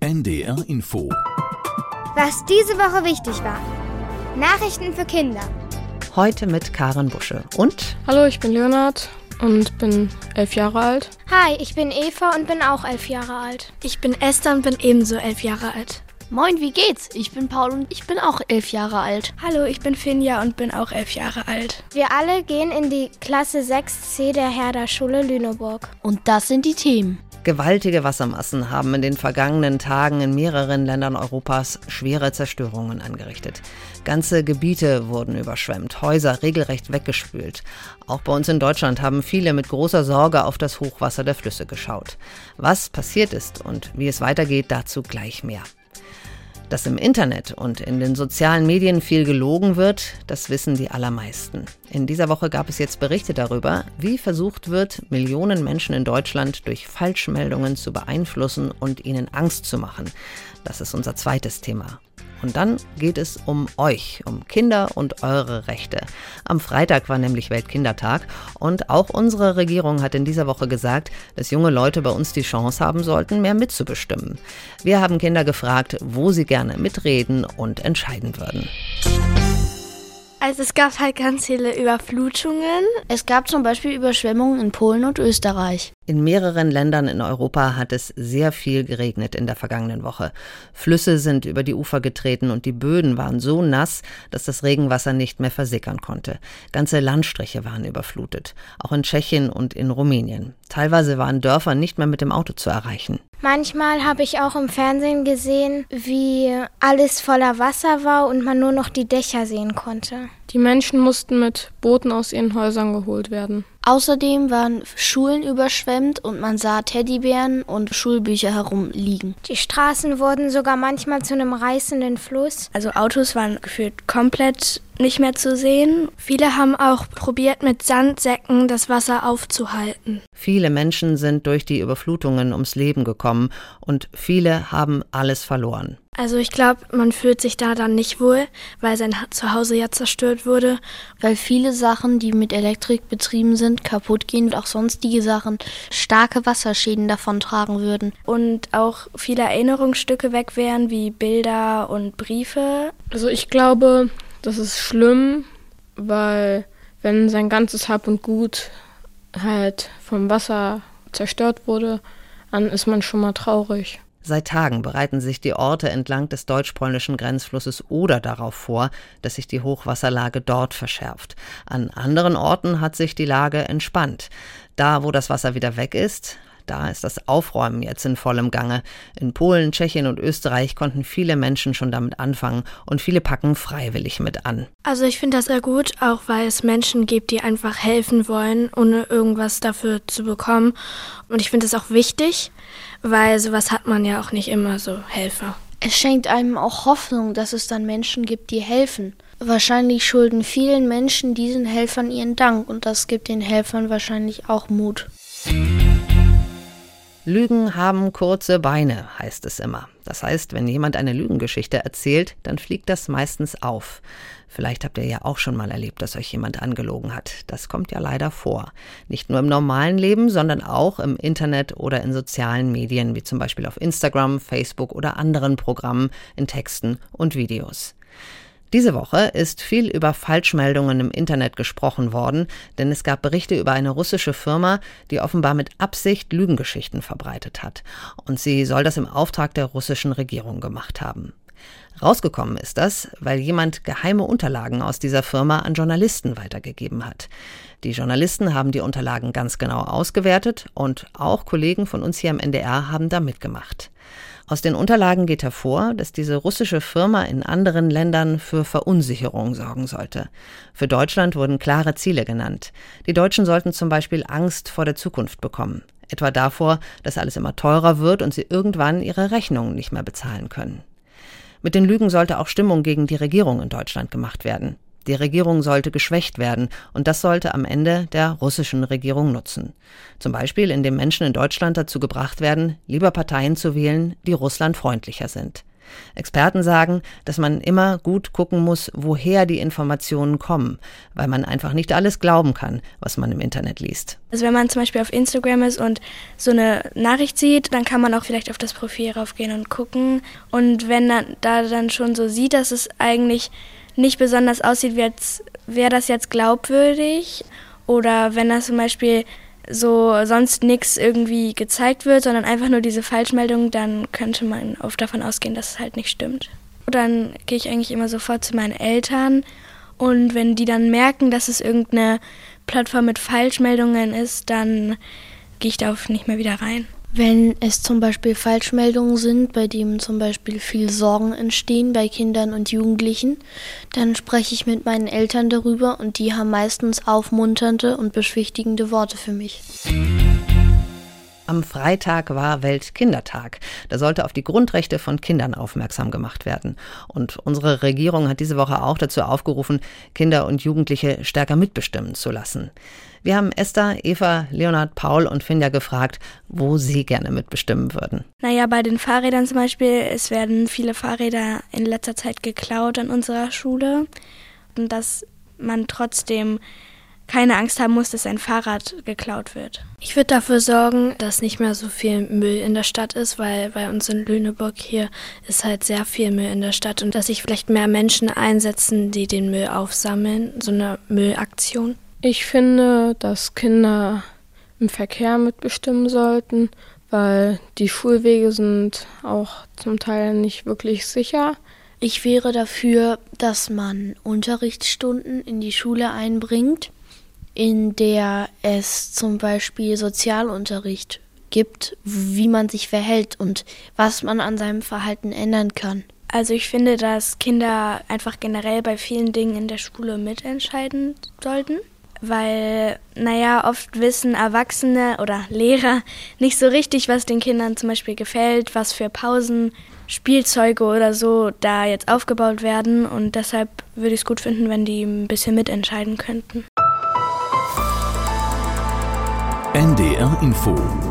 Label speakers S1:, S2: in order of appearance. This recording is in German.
S1: NDR Info.
S2: Was diese Woche wichtig war. Nachrichten für Kinder.
S3: Heute mit Karen Busche. Und?
S4: Hallo, ich bin Leonhard und bin 11 Jahre alt.
S5: Hi, ich bin Eva und bin auch 11 Jahre alt.
S6: Ich bin Esther und bin ebenso 11 Jahre alt.
S7: Moin, wie geht's? Ich bin Paul und ich bin auch 11 Jahre alt.
S8: Hallo, ich bin Finja und bin auch 11 Jahre alt.
S5: Wir alle gehen in die Klasse 6c der Herder-Schule Lüneburg.
S7: Und das sind die Themen.
S3: Gewaltige Wassermassen haben in den vergangenen Tagen in mehreren Ländern Europas schwere Zerstörungen angerichtet. Ganze Gebiete wurden überschwemmt, Häuser regelrecht weggespült. Auch bei uns in Deutschland haben viele mit großer Sorge auf das Hochwasser der Flüsse geschaut. Was passiert ist und wie es weitergeht, dazu gleich mehr. Dass im Internet und in den sozialen Medien viel gelogen wird, das wissen die allermeisten. In dieser Woche gab es jetzt Berichte darüber, wie versucht wird, Millionen Menschen in Deutschland durch Falschmeldungen zu beeinflussen und ihnen Angst zu machen. Das ist unser zweites Thema. Und dann geht es um euch, um Kinder und eure Rechte. Am Freitag war nämlich Weltkindertag und auch unsere Regierung hat in dieser Woche gesagt, dass junge Leute bei uns die Chance haben sollten, mehr mitzubestimmen. Wir haben Kinder gefragt, wo sie gerne mitreden und entscheiden würden.
S6: Also es gab halt ganz viele Überflutungen.
S7: Es gab zum Beispiel Überschwemmungen in Polen und Österreich.
S3: In mehreren Ländern in Europa hat es sehr viel geregnet in der vergangenen Woche. Flüsse sind über die Ufer getreten und die Böden waren so nass, dass das Regenwasser nicht mehr versickern konnte. Ganze Landstriche waren überflutet, auch in Tschechien und in Rumänien. Teilweise waren Dörfer nicht mehr mit dem Auto zu erreichen.
S5: Manchmal habe ich auch im Fernsehen gesehen, wie alles voller Wasser war und man nur noch die Dächer sehen konnte.
S4: Die Menschen mussten mit Booten aus ihren Häusern geholt werden.
S7: Außerdem waren Schulen überschwemmt und man sah Teddybären und Schulbücher herumliegen.
S5: Die Straßen wurden sogar manchmal zu einem reißenden Fluss.
S8: Also Autos waren gefühlt komplett nicht mehr zu sehen.
S6: Viele haben auch probiert, mit Sandsäcken das Wasser aufzuhalten.
S3: Viele Menschen sind durch die Überflutungen ums Leben gekommen und viele haben alles verloren.
S6: Also ich glaube, man fühlt sich da dann nicht wohl, weil sein Zuhause ja zerstört wurde.
S7: Weil viele Sachen, die mit Elektrik betrieben sind, kaputt gehen und auch sonstige Sachen starke Wasserschäden davontragen würden.
S8: Und auch viele Erinnerungsstücke weg wären, wie Bilder und Briefe.
S4: Also ich glaube, das ist schlimm, weil wenn sein ganzes Hab und Gut halt vom Wasser zerstört wurde, dann ist man schon mal traurig.
S3: Seit Tagen bereiten sich die Orte entlang des deutsch-polnischen Grenzflusses Oder darauf vor, dass sich die Hochwasserlage dort verschärft. An anderen Orten hat sich die Lage entspannt. Da, wo das Wasser wieder weg ist, da ist das Aufräumen jetzt in vollem Gange. In Polen, Tschechien und Österreich konnten viele Menschen schon damit anfangen und viele packen freiwillig mit an.
S6: Also ich finde das sehr gut, auch weil es Menschen gibt, die einfach helfen wollen, ohne irgendwas dafür zu bekommen. Und ich finde es auch wichtig, weil sowas hat man ja auch nicht immer, so Helfer.
S7: Es schenkt einem auch Hoffnung, dass es dann Menschen gibt, die helfen. Wahrscheinlich schulden vielen Menschen diesen Helfern ihren Dank und das gibt den Helfern wahrscheinlich auch Mut.
S3: Lügen haben kurze Beine, heißt es immer. Das heißt, wenn jemand eine Lügengeschichte erzählt, dann fliegt das meistens auf. Vielleicht habt ihr ja auch schon mal erlebt, dass euch jemand angelogen hat. Das kommt ja leider vor. Nicht nur im normalen Leben, sondern auch im Internet oder in sozialen Medien, wie zum Beispiel auf Instagram, Facebook oder anderen Programmen, in Texten und Videos. Diese Woche ist viel über Falschmeldungen im Internet gesprochen worden, denn es gab Berichte über eine russische Firma, die offenbar mit Absicht Lügengeschichten verbreitet hat. Und sie soll das im Auftrag der russischen Regierung gemacht haben. Rausgekommen ist das, weil jemand geheime Unterlagen aus dieser Firma an Journalisten weitergegeben hat. Die Journalisten haben die Unterlagen ganz genau ausgewertet und auch Kollegen von uns hier im NDR haben da mitgemacht. Aus den Unterlagen geht hervor, dass diese russische Firma in anderen Ländern für Verunsicherung sorgen sollte. Für Deutschland wurden klare Ziele genannt. Die Deutschen sollten zum Beispiel Angst vor der Zukunft bekommen. Etwa davor, dass alles immer teurer wird und sie irgendwann ihre Rechnungen nicht mehr bezahlen können. Mit den Lügen sollte auch Stimmung gegen die Regierung in Deutschland gemacht werden. Die Regierung sollte geschwächt werden und das sollte am Ende der russischen Regierung nutzen. Zum Beispiel, indem Menschen in Deutschland dazu gebracht werden, lieber Parteien zu wählen, die russlandfreundlicher sind. Experten sagen, dass man immer gut gucken muss, woher die Informationen kommen, weil man einfach nicht alles glauben kann, was man im Internet liest.
S6: Also wenn man zum Beispiel auf Instagram ist und so eine Nachricht sieht, dann kann man auch vielleicht auf das Profil raufgehen und gucken. Und wenn man da dann schon so sieht, dass es eigentlich nicht besonders aussieht, wäre das jetzt glaubwürdig, oder wenn das zum Beispiel so sonst nichts irgendwie gezeigt wird, sondern einfach nur diese Falschmeldung, dann könnte man oft davon ausgehen, dass es halt nicht stimmt. Dann gehe ich eigentlich immer sofort zu meinen Eltern, und wenn die dann merken, dass es irgendeine Plattform mit Falschmeldungen ist, dann gehe ich da auch nicht mehr wieder rein.
S7: Wenn es zum Beispiel Falschmeldungen sind, bei denen zum Beispiel viel Sorgen entstehen bei Kindern und Jugendlichen, dann spreche ich mit meinen Eltern darüber, und die haben meistens aufmunternde und beschwichtigende Worte für mich.
S3: Am Freitag war Weltkindertag. Da sollte auf die Grundrechte von Kindern aufmerksam gemacht werden. Und unsere Regierung hat diese Woche auch dazu aufgerufen, Kinder und Jugendliche stärker mitbestimmen zu lassen. Wir haben Esther, Eva, Leonhard, Paul und Finja gefragt, wo sie gerne mitbestimmen würden.
S6: Naja, bei den Fahrrädern zum Beispiel, es werden viele Fahrräder in letzter Zeit geklaut an unserer Schule. Und dass man trotzdem keine Angst haben muss, dass ein Fahrrad geklaut wird.
S8: Ich würde dafür sorgen, dass nicht mehr so viel Müll in der Stadt ist, weil bei uns in Lüneburg hier ist halt sehr viel Müll in der Stadt, und dass sich vielleicht mehr Menschen einsetzen, die den Müll aufsammeln, so eine Müllaktion.
S4: Ich finde, dass Kinder im Verkehr mitbestimmen sollten, weil die Schulwege sind auch zum Teil nicht wirklich sicher.
S7: Ich wäre dafür, dass man Unterrichtsstunden in die Schule einbringt, in der es zum Beispiel Sozialunterricht gibt, wie man sich verhält und was man an seinem Verhalten ändern kann.
S6: Also ich finde, dass Kinder einfach generell bei vielen Dingen in der Schule mitentscheiden sollten, weil, oft wissen Erwachsene oder Lehrer nicht so richtig, was den Kindern zum Beispiel gefällt, was für Pausen, Spielzeuge oder so da jetzt aufgebaut werden, und deshalb würde ich es gut finden, wenn die ein bisschen mitentscheiden könnten.
S1: NDR Info